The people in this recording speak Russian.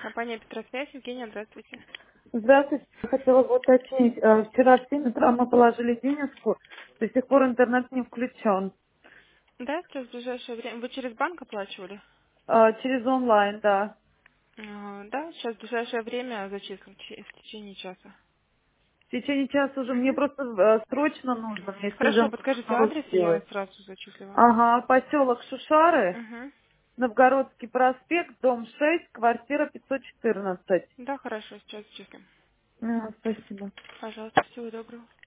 Компания Петросвязь. Евгения, здравствуйте. Здравствуйте. Я хотела бы уточнить. Вчера в 7 утра мы положили денежку. До сих пор интернет не включен. Да, сейчас в ближайшее время. Вы через банк оплачивали? Через онлайн, да. Да, сейчас в ближайшее время зачислим в течение часа. В течение часа уже мне Мгм. просто срочно нужно. Мне Хорошо, студент подскажите нужно адрес, и я сделать. сразу зачислю вам. Ага, поселок Шушары, Угу. Новгородский проспект, дом 6, квартира 514. Да, хорошо, сейчас зачислим. Спасибо. Пожалуйста, всего доброго.